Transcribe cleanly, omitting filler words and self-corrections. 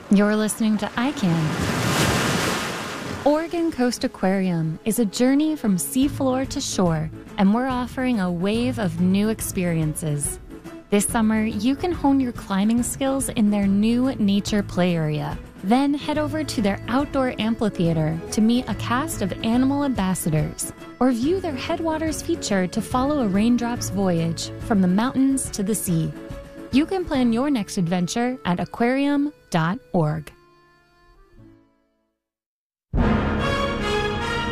You're listening to ICANN. Oregon Coast Aquarium is a journey from seafloor to shore, and we're offering a wave of new experiences. This summer, you can hone your climbing skills in their new nature play area. Then head over to their outdoor amphitheater to meet a cast of animal ambassadors, or view their Headwaters feature to follow a raindrop's voyage from the mountains to the sea. You can plan your next adventure at aquarium.org.